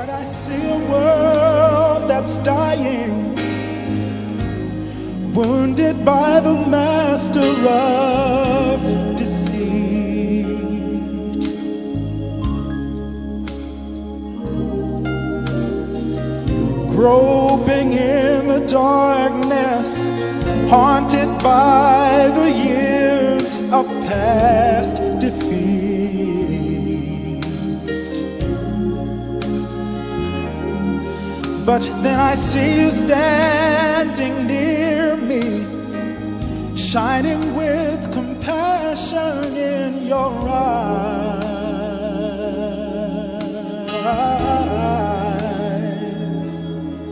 But I see a world that's dying, wounded by the master of deceit. Groping in the darkness, haunted by the years of past defeat. But then I see you standing near me, shining with compassion in your eyes.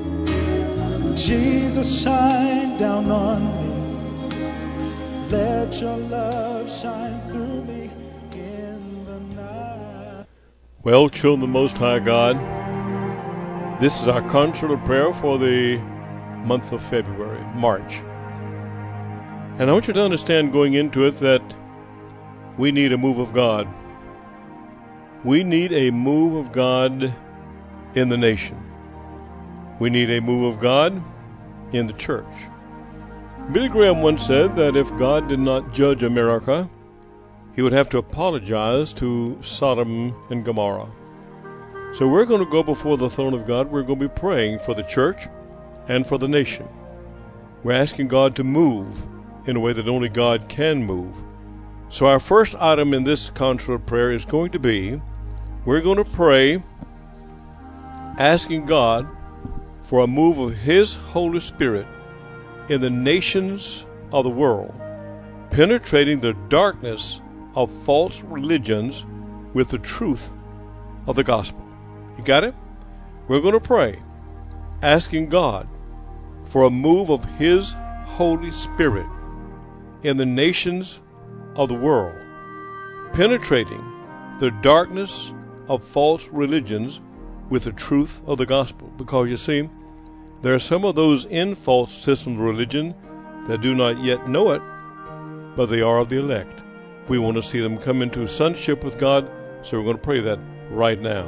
Jesus, shine down on me. Let your love shine through me in the night. Well, children of the Most High God, this is our concert of prayer for the month of February, March. And I want you to understand going into it that we need a move of God. We need a move of God in the nation. We need a move of God in the church. Billy Graham once said that if God did not judge America, he would have to apologize to Sodom and Gomorrah. So we're going to go before the throne of God. We're going to be praying for the church and for the nation. We're asking God to move in a way that only God can move. So our first item in this concert of prayer is going to be, we're going to pray asking God for a move of His Holy Spirit in the nations of the world, penetrating the darkness of false religions with the truth of the gospel. You got it? We're going to pray, asking God for a move of His Holy Spirit in the nations of the world, penetrating the darkness of false religions with the truth of the gospel. Because you see, there are some of those in false systems of religion that do not yet know it, but they are of the elect. We want to see them come into sonship with God, so we're going to pray that right now.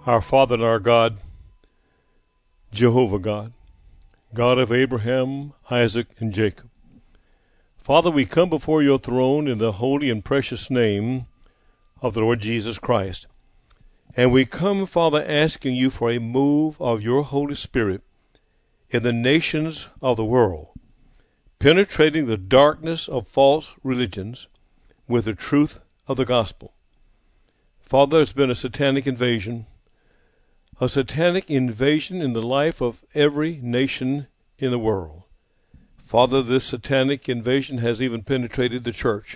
Our Father and our God, Jehovah God, God of Abraham, Isaac, and Jacob. Father, we come before your throne in the holy and precious name of the Lord Jesus Christ. And we come, Father, asking you for a move of your Holy Spirit in the nations of the world, penetrating the darkness of false religions with the truth of the gospel. Father, there's been a satanic invasion in the life of every nation in the world. Father, this satanic invasion has even penetrated the church,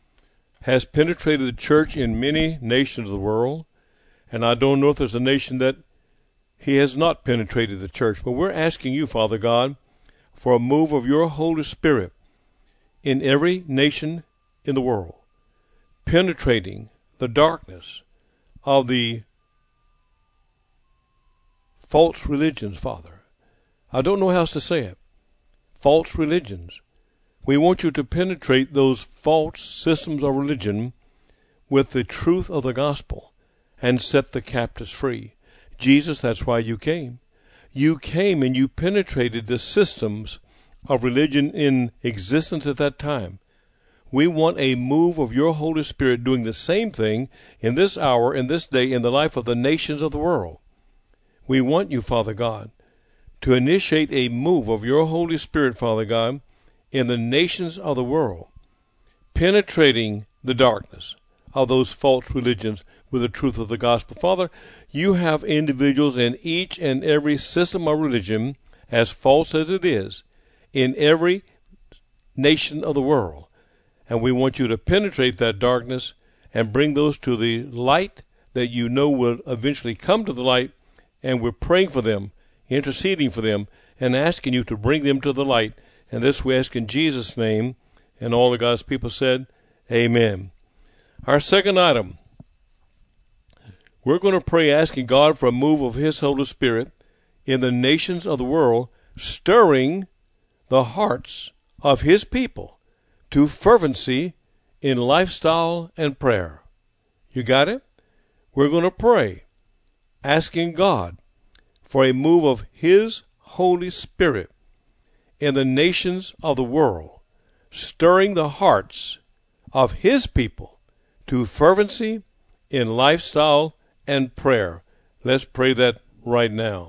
in many nations of the world, and I don't know if there's a nation that he has not penetrated the church. But we're asking you, Father God, for a move of your Holy Spirit in every nation in the world, penetrating the darkness of the false religions, Father. I don't know how else to say it. False religions. We want you to penetrate those false systems of religion with the truth of the gospel and set the captives free. Jesus, that's why you came. You came and you penetrated the systems of religion in existence at that time. We want a move of your Holy Spirit doing the same thing in this hour, in this day, in the life of the nations of the world. We want you, Father God, to initiate a move of your Holy Spirit, Father God, in the nations of the world, penetrating the darkness of those false religions with the truth of the gospel. Father, you have individuals in each and every system of religion, as false as it is, in every nation of the world. And we want you to penetrate that darkness and bring those to the light that you know will eventually come to the light. And we're praying for them, interceding for them, and asking you to bring them to the light. And this we ask in Jesus' name. And all of God's people said, amen. Our second item, we're going to pray asking God for a move of his Holy Spirit in the nations of the world, stirring the hearts of his people to fervency in lifestyle and prayer. You got it? We're going to pray asking God for a move of his Holy Spirit in the nations of the world, stirring the hearts of his people to fervency in lifestyle and prayer. Let's pray that right now.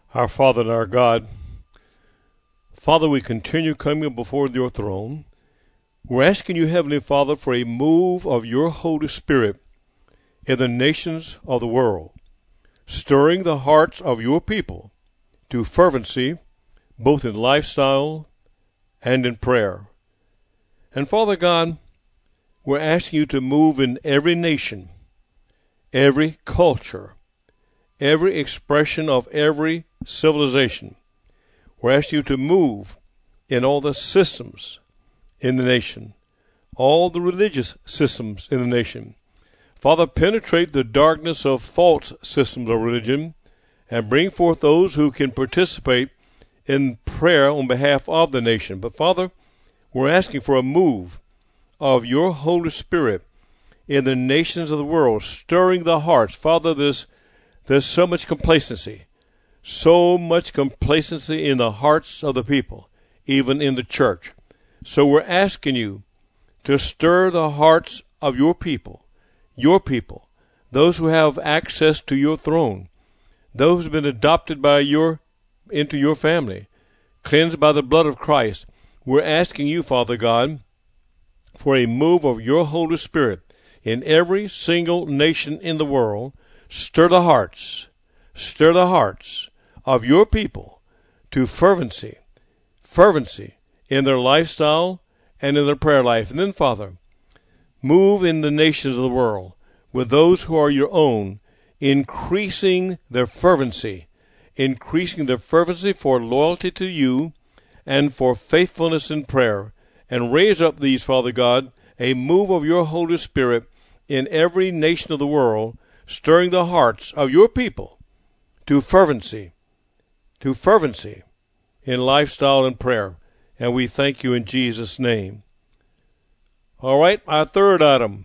Our Father and our God, Father, we continue coming before your throne. We're asking you, Heavenly Father, for a move of your Holy Spirit in the nations of the world, stirring the hearts of your people to fervency, both in lifestyle and in prayer. And Father God, we're asking you to move in every nation, every culture, every expression of every civilization. We're asking you to move in all the systems in the nation, all the religious systems in the nation. Father, penetrate the darkness of false systems of religion and bring forth those who can participate in prayer on behalf of the nation. But Father, we're asking for a move of your Holy Spirit in the nations of the world, stirring the hearts. Father, there's so much complacency in the hearts of the people, even in the church. So we're asking you to stir the hearts of your people, those who have access to your throne, those who have been adopted into your family, cleansed by the blood of Christ. We're asking you, Father God, for a move of your Holy Spirit in every single nation in the world. Stir the hearts of your people to fervency in their lifestyle and in their prayer life. And then, Father, move in the nations of the world with those who are your own, increasing their fervency for loyalty to you and for faithfulness in prayer. And raise up these, Father God, a move of your Holy Spirit in every nation of the world, stirring the hearts of your people to fervency in lifestyle and prayer. And we thank you in Jesus' name. All right, our third item.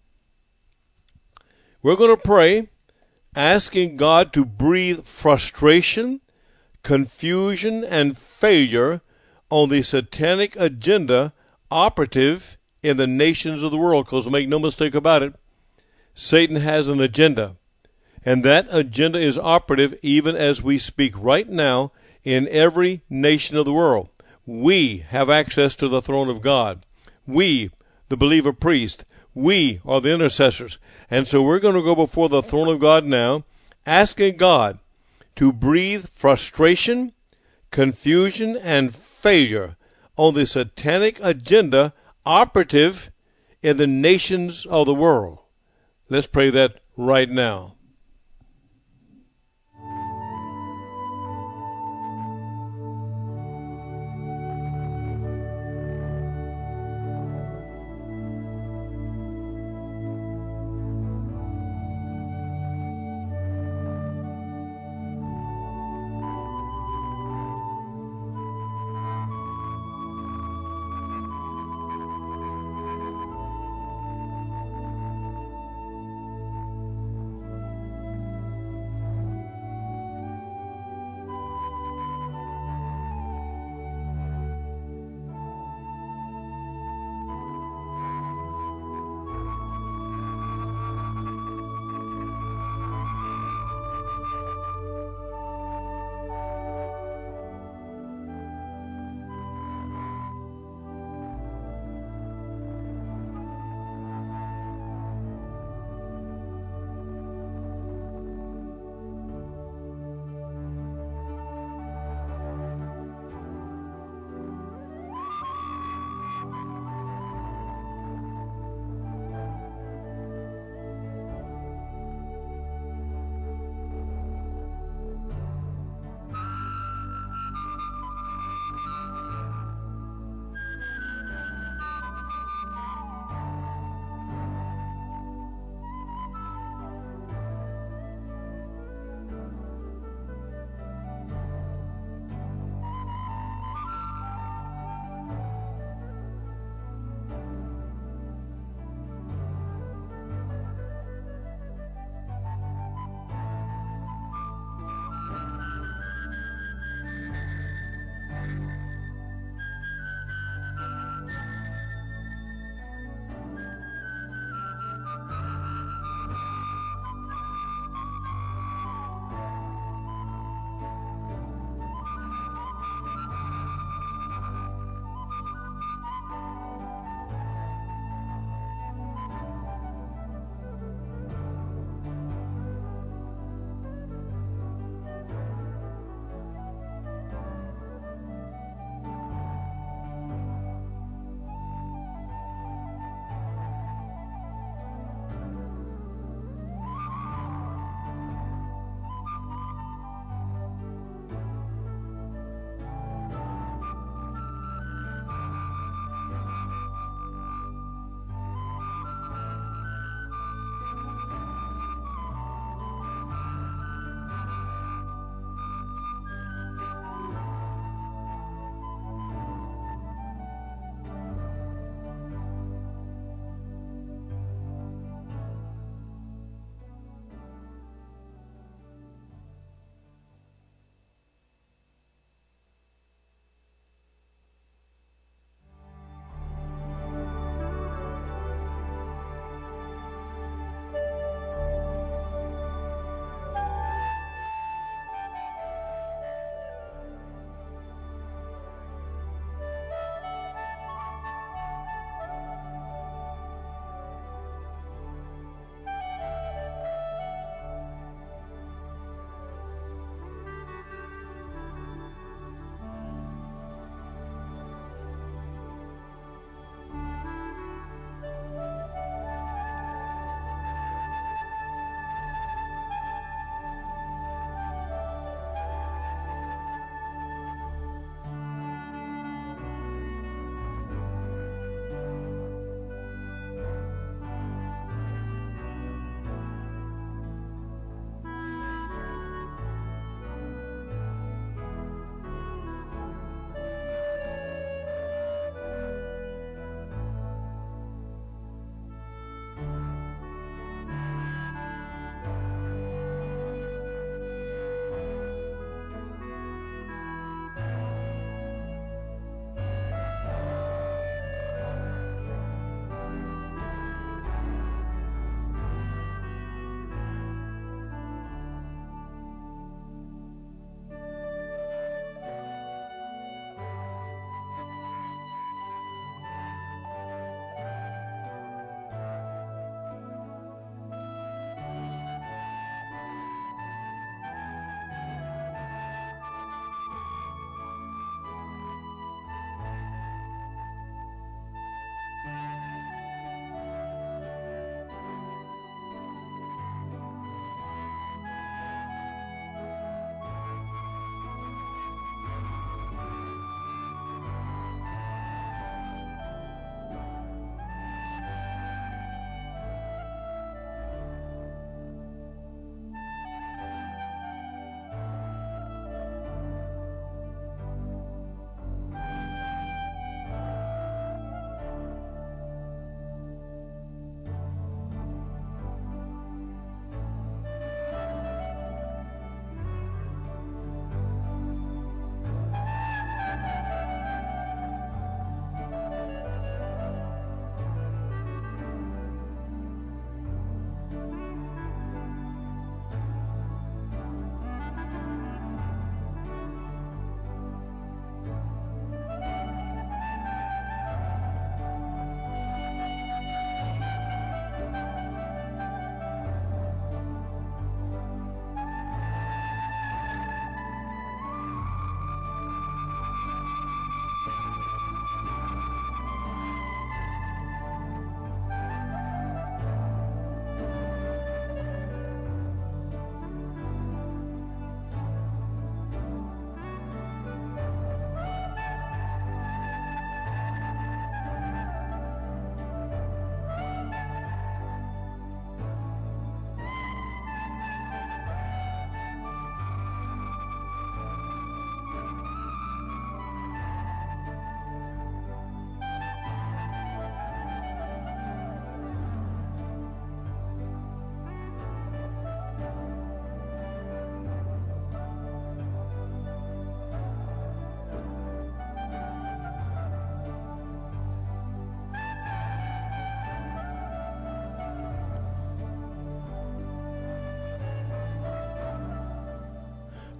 We're going to pray, asking God to breathe frustration, confusion, and failure on the satanic agenda operative in the nations of the world. Because make no mistake about it, Satan has an agenda. And that agenda is operative even as we speak right now in every nation of the world. We have access to the throne of God. We, the believer priest, we are the intercessors. And so we're going to go before the throne of God now, asking God to breathe frustration, confusion, and failure on the satanic agenda operative in the nations of the world. Let's pray that right now.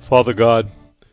Father God,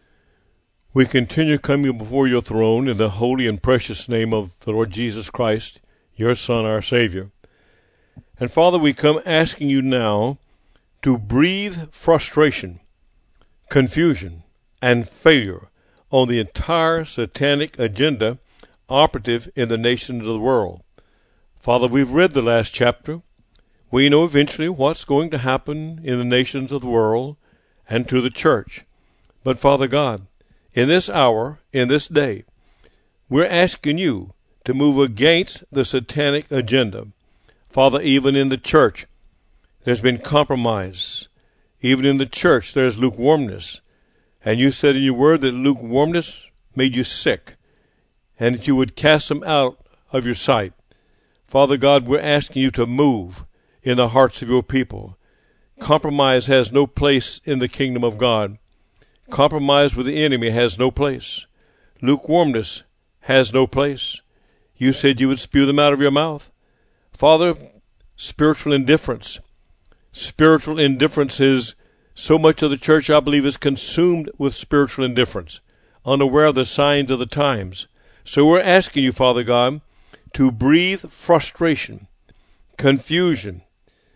we continue coming before your throne in the holy and precious name of the Lord Jesus Christ, your Son, our Savior. And Father, we come asking you now to breathe frustration, confusion, and failure on the entire satanic agenda operative in the nations of the world. Father, we've read the last chapter. We know eventually what's going to happen in the nations of the world and to the church. But Father God, in this hour, in this day, we're asking you to move against the satanic agenda. Father, even in the church, there's been compromise. Even in the church, there's lukewarmness. And you said in your word that lukewarmness made you sick, and that you would cast them out of your sight. Father God, we're asking you to move in the hearts of your people. Compromise has no place in the kingdom of God. Compromise with the enemy has no place. Lukewarmness has no place. You said you would spew them out of your mouth. Father, spiritual indifference. Spiritual indifference is so much of the church, I believe, is consumed with spiritual indifference, unaware of the signs of the times. So we're asking you, Father God, to breathe frustration, confusion.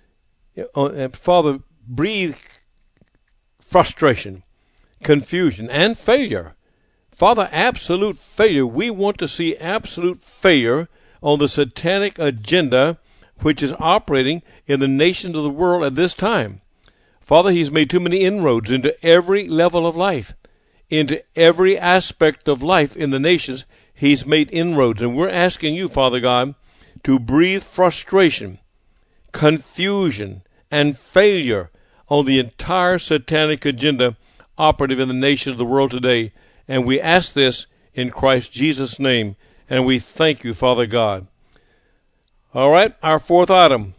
Father, breathe frustration, confusion, and failure. Father, absolute failure. We want to see absolute failure on the satanic agenda which is operating in the nations of the world at this time. Father, he's made too many inroads into every level of life, into every aspect of life in the nations. He's made inroads, and we're asking you, Father God, to breathe frustration, confusion, and failure on the entire satanic agenda operative in the nations of the world today. And we ask this in Christ Jesus' name, and we thank you, Father God. All right, our fourth item.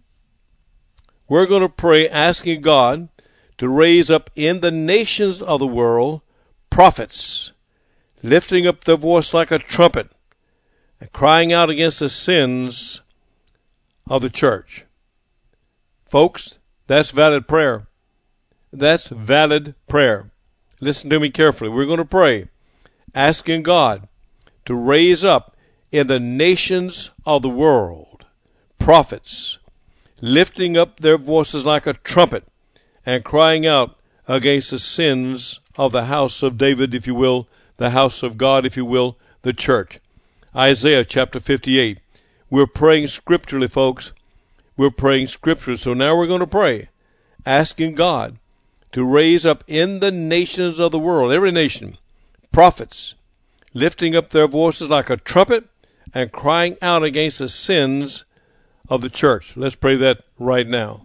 We're going to pray asking God to raise up in the nations of the world prophets, lifting up their voice like a trumpet and crying out against the sins of the church. Folks, that's valid prayer. That's valid prayer. Listen to me carefully. We're going to pray, asking God to raise up in the nations of the world prophets, lifting up their voices like a trumpet and crying out against the sins of the house of David, if you will, the house of God, if you will, the church. Isaiah chapter 58. We're praying scripturally, folks. We're praying scripture. So now we're going to pray, asking God to raise up in the nations of the world, every nation, prophets, lifting up their voices like a trumpet and crying out against the sins of the church. Let's pray that right now.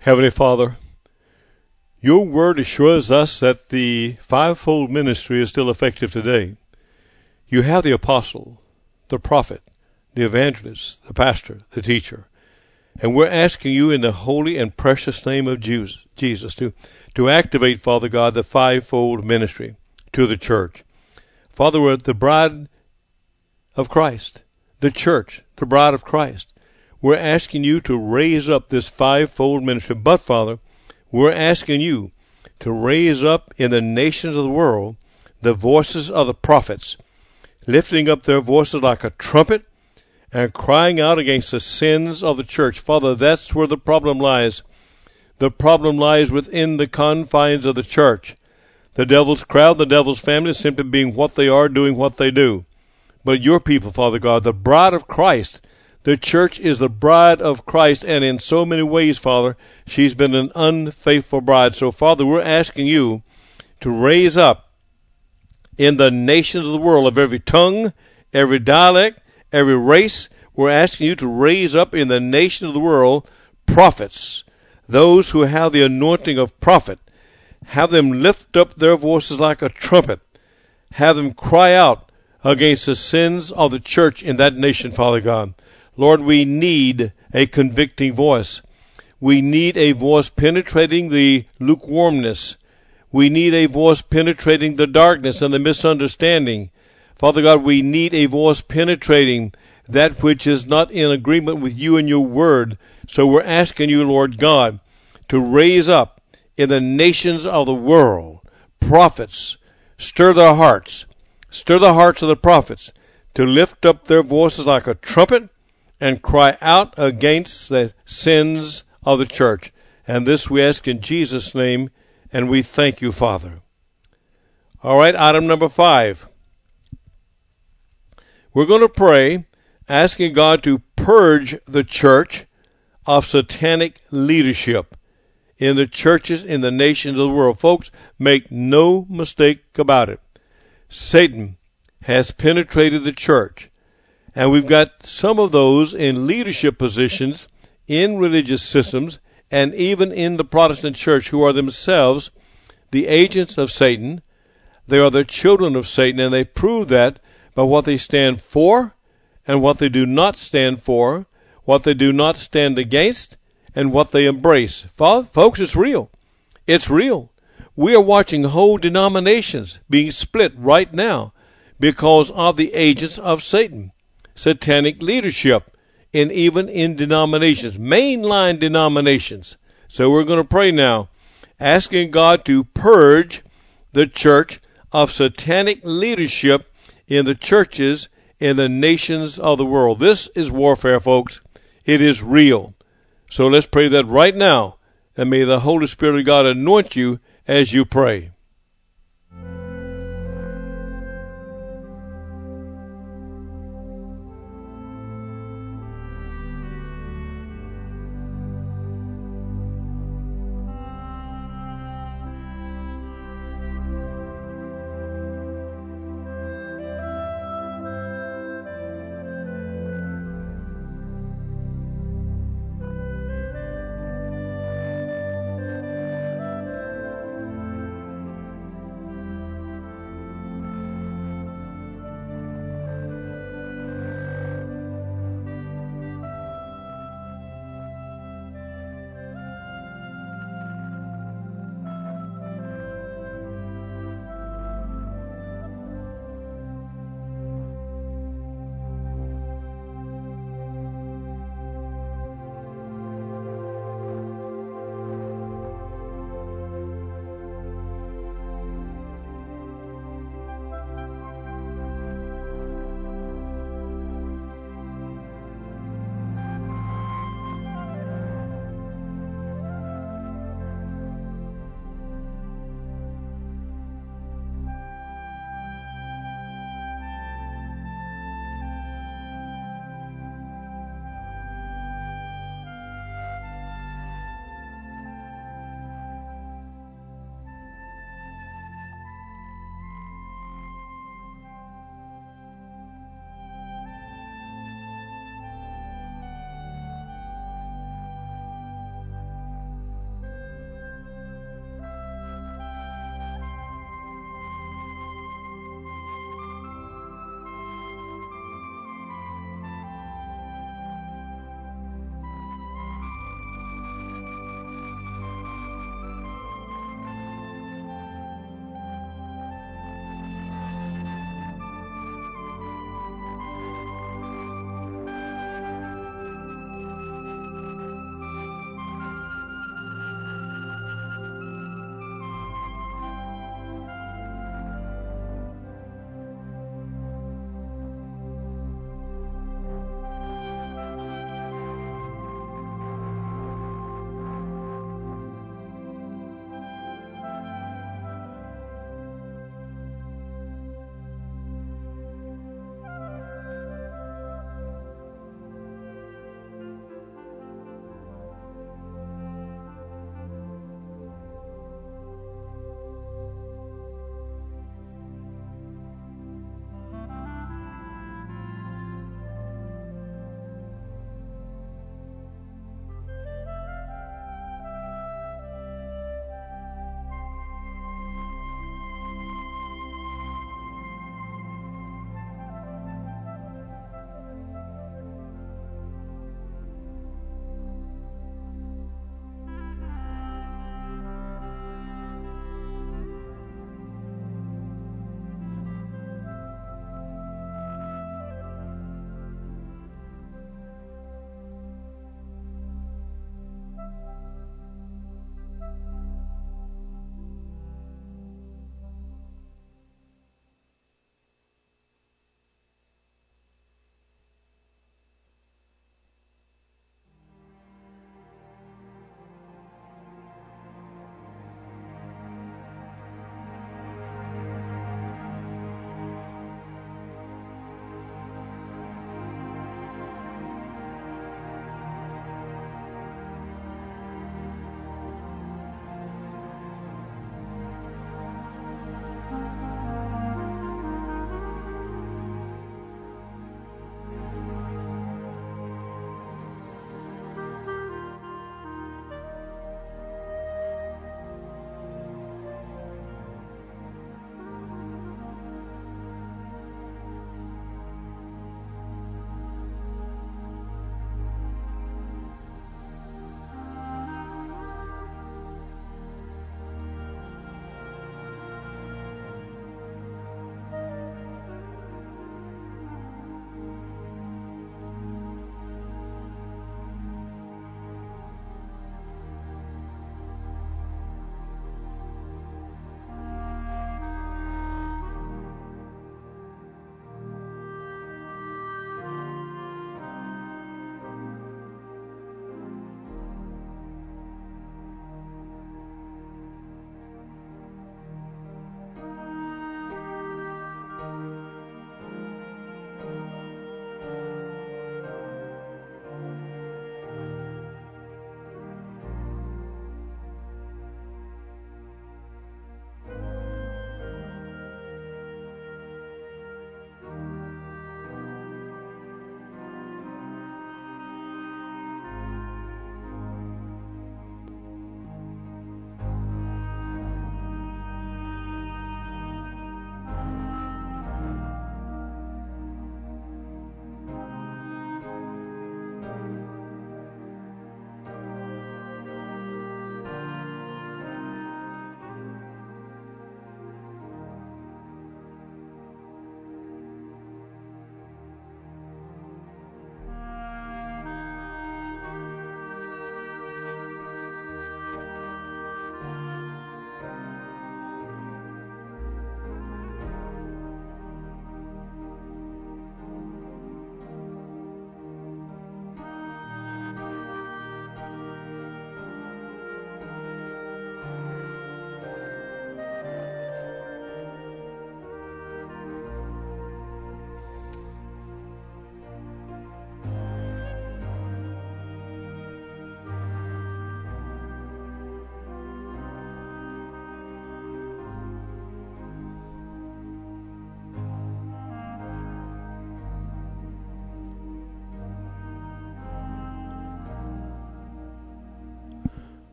Heavenly Father, your word assures us that the fivefold ministry is still effective today. You have the apostle, the prophet, the evangelist, the pastor, the teacher. And we're asking you in the holy and precious name of Jesus to activate, Father God, the fivefold ministry to the church. Father, we're the bride of Christ, the church, the bride of Christ. We're asking you to raise up this fivefold ministry. But, Father, we're asking you to raise up in the nations of the world the voices of the prophets, lifting up their voices like a trumpet and crying out against the sins of the church. Father, that's where the problem lies. The problem lies within the confines of the church. The devil's crowd, the devil's family, simply being what they are, doing what they do. But your people, Father God, the bride of Christ, the church is the bride of Christ, and in so many ways, Father, she's been an unfaithful bride. So, Father, we're asking you to raise up in the nations of the world, of every tongue, every dialect, every race, we're asking you to raise up in the nations of the world prophets, those who have the anointing of prophet. Have them lift up their voices like a trumpet. Have them cry out against the sins of the church in that nation, Father God. Lord, we need a convicting voice. We need a voice penetrating the lukewarmness. We need a voice penetrating the darkness and the misunderstanding. Father God, we need a voice penetrating that which is not in agreement with you and your word. So we're asking you, Lord God, to raise up in the nations of the world prophets. Stir their hearts. Stir the hearts of the prophets to lift up their voices like a trumpet and cry out against the sins of the church. And this we ask in Jesus' name, and we thank you, Father. All right, item number 5. We're going to pray, asking God to purge the church of satanic leadership in the churches in the nations of the world. Folks, make no mistake about it. Satan has penetrated the church, and we've got some of those in leadership positions in religious systems and even in the Protestant church who are themselves the agents of Satan. They are the children of Satan, and they prove that by what they stand for and what they do not stand for, what they do not stand against, and what they embrace. Folks, it's real. It's real. We are watching whole denominations being split right now because of the agents of Satan. Satanic leadership, and even in denominations, mainline denominations. So we're going to pray now, asking God to purge the church of satanic leadership in the churches in the nations of the world. This is warfare, folks. It is real. So let's pray that right now, and may the Holy Spirit of God anoint you as you pray.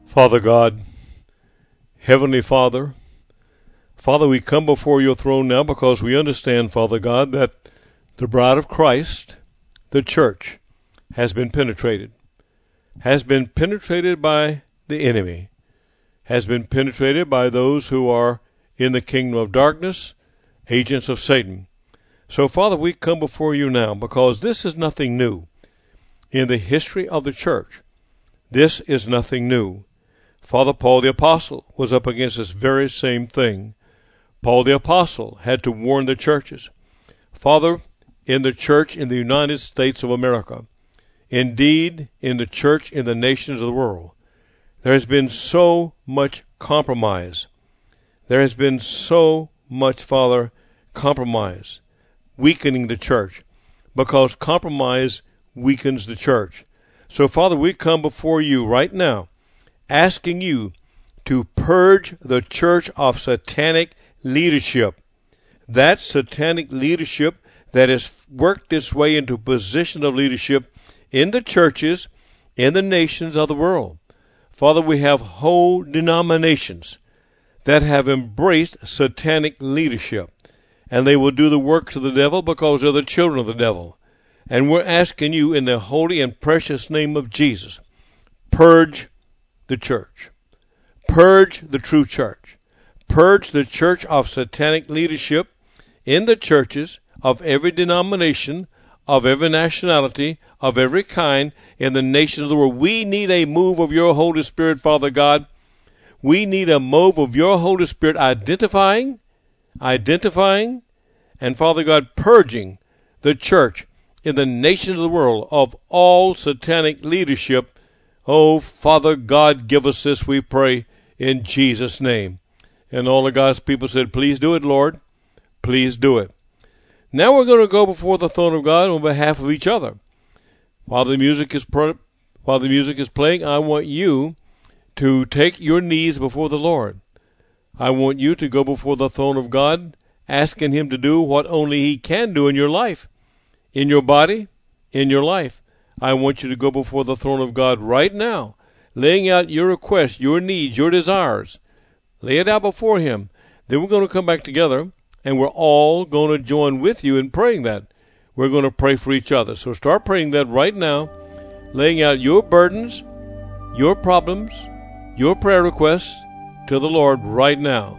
Father God, Heavenly Father, Father, we come before your throne now because we understand, Father God, that the bride of Christ, the church, has been penetrated by the enemy, has been penetrated by those who are in the kingdom of darkness, agents of Satan. So, Father, we come before you now because this is nothing new. In the history of the church, this is nothing new. Father, Paul the Apostle was up against this very same thing. Paul the Apostle had to warn the churches. Father, in the church in the United States of America, indeed in the church in the nations of the world, there has been so much compromise. There has been so much, Father, compromise, weakening the church, because compromise weakens the church. So, Father, we come before you right now, asking you to purge the church of satanic leadership. That satanic leadership that has worked its way into position of leadership in the churches, in the nations of the world. Father, we have whole denominations that have embraced satanic leadership, and they will do the works of the devil because they're the children of the devil. And we're asking you in the holy and precious name of Jesus, purge the church. Purge the true church. Purge the church of satanic leadership in the churches of every denomination, of every nationality, of every kind in the nations of the world. We need a move of your Holy Spirit, Father God. We need a move of your Holy Spirit identifying, and Father God, purging the church in the nations of the world of all satanic leadership. Oh, Father God, give us this, we pray, in Jesus' name. And all of God's people said, please do it, Lord. Please do it. Now we're going to go before the throne of God on behalf of each other. While the music is playing, I want you to take your knees before the Lord. I want you to go before the throne of God, asking him to do what only he can do in your life, in your body, in your life. I want you to go before the throne of God right now, laying out your requests, your needs, your desires. Lay it out before him. Then we're going to come back together, and we're all going to join with you in praying that. We're going to pray for each other. So start praying that right now, laying out your burdens, your problems, your prayer requests to the Lord right now.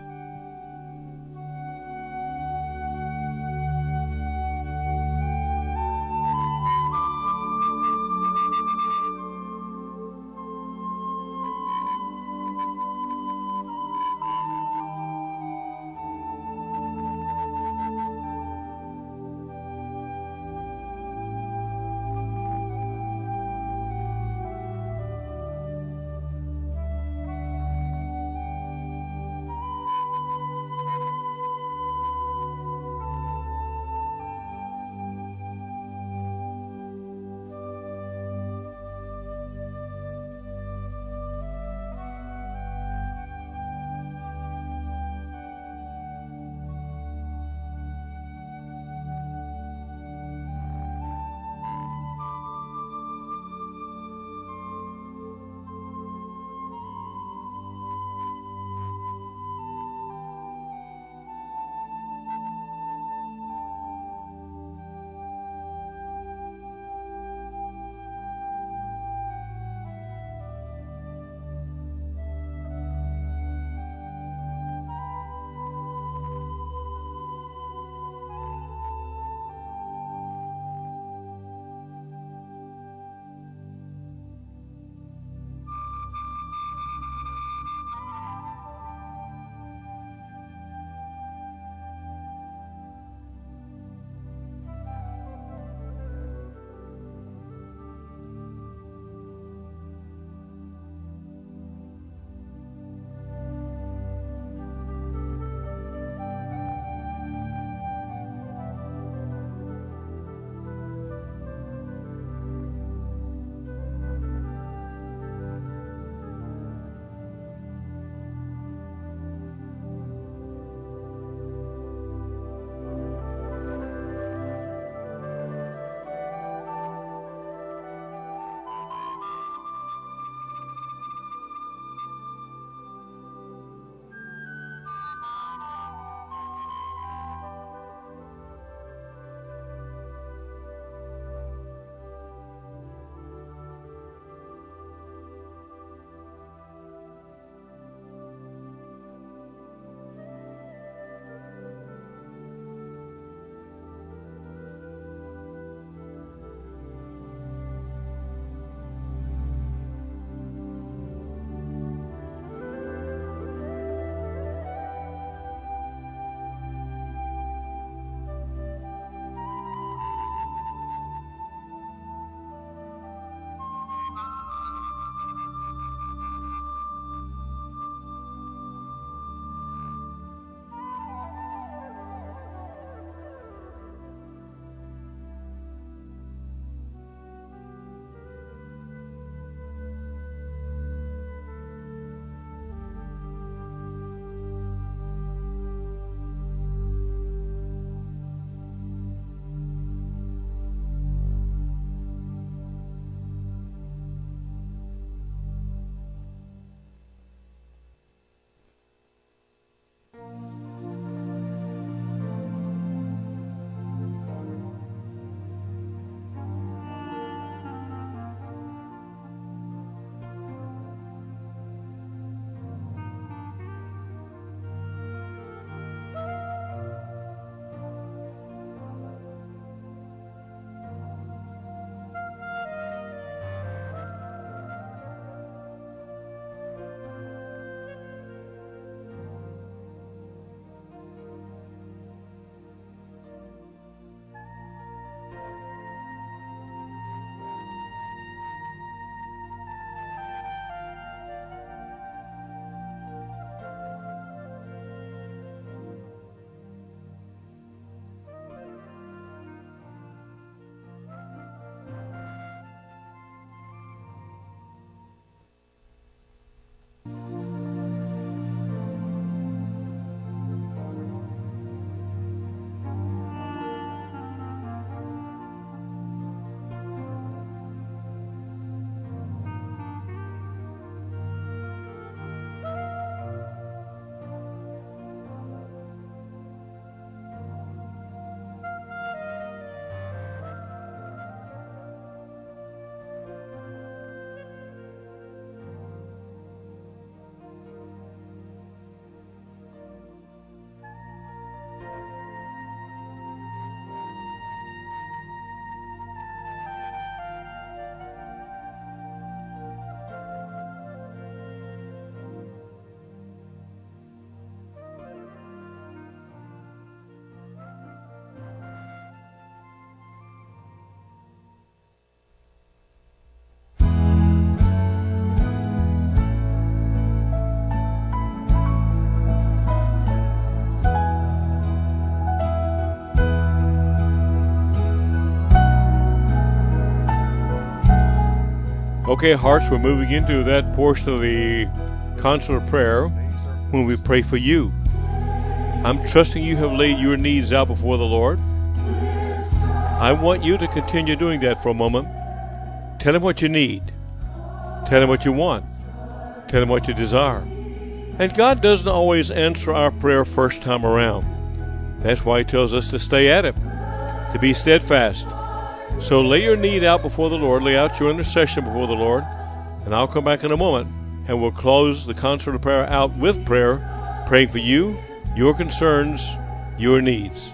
Okay, hearts, we're moving into that portion of the consular prayer when we pray for you. I'm trusting you have laid your needs out before the Lord. I want you to continue doing that for a moment. Tell Him what you need. Tell Him what you want. Tell Him what you desire. And God doesn't always answer our prayer first time around. That's why He tells us to stay at it, to be steadfast. So lay your need out before the Lord, lay out your intercession before the Lord, and I'll come back in a moment, and we'll close the consular prayer out with prayer, praying for you, your concerns, your needs.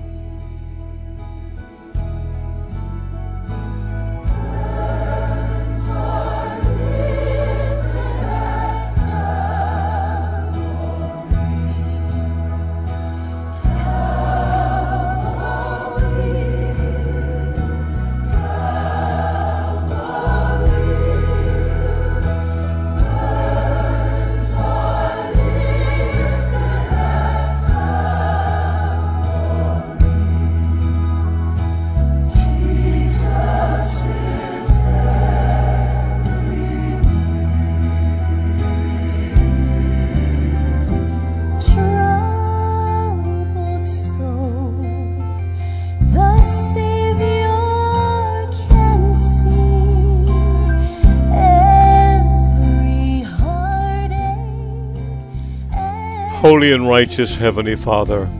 Holy and righteous Heavenly Father,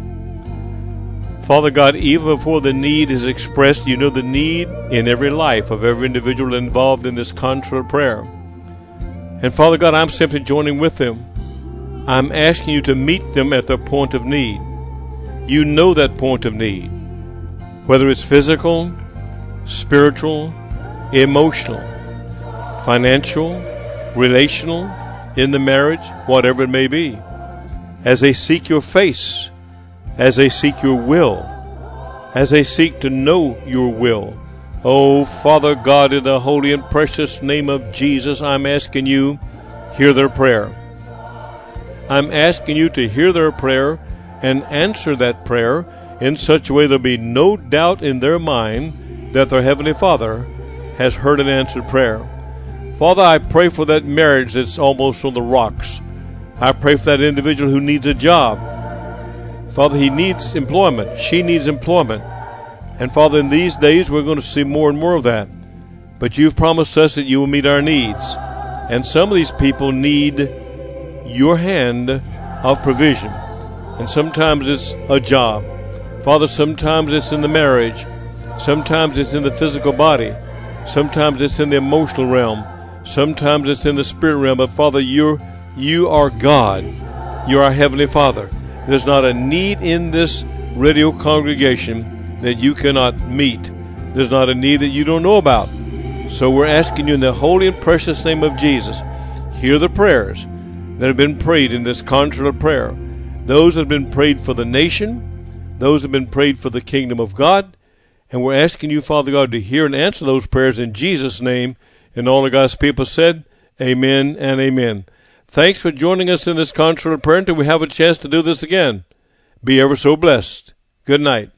Father God, even before the need is expressed, you know the need in every life of every individual involved in this consular prayer. And Father God, I'm simply joining with them. I'm asking you to meet them at their point of need. You know that point of need, whether it's physical, spiritual, emotional, financial, relational, in the marriage, whatever it may be. As they seek your face, as they seek your will, as they seek to know your will. Oh, Father God, in the holy and precious name of Jesus, I'm asking you, hear their prayer. I'm asking you to hear their prayer and answer that prayer in such a way there'll be no doubt in their mind that their Heavenly Father has heard an answered prayer. Father, I pray for that marriage that's almost on the rocks. I pray for that individual who needs a job. Father, he needs employment. She needs employment. And Father, in these days, we're going to see more and more of that. But you've promised us that you will meet our needs. And some of these people need your hand of provision. And sometimes it's a job. Father, sometimes it's in the marriage. Sometimes it's in the physical body. Sometimes it's in the emotional realm. Sometimes it's in the spirit realm. But Father, you are God. You are our Heavenly Father. There's not a need in this radio congregation that you cannot meet. There's not a need that you don't know about. So we're asking you in the holy and precious name of Jesus, hear the prayers that have been prayed in this consular prayer. Those that have been prayed for the nation, those that have been prayed for the kingdom of God. And we're asking you, Father God, to hear and answer those prayers in Jesus' name. And all of God's people said, amen and amen. Thanks for joining us in this consular prayer until we have a chance to do this again. Be ever so blessed. Good night.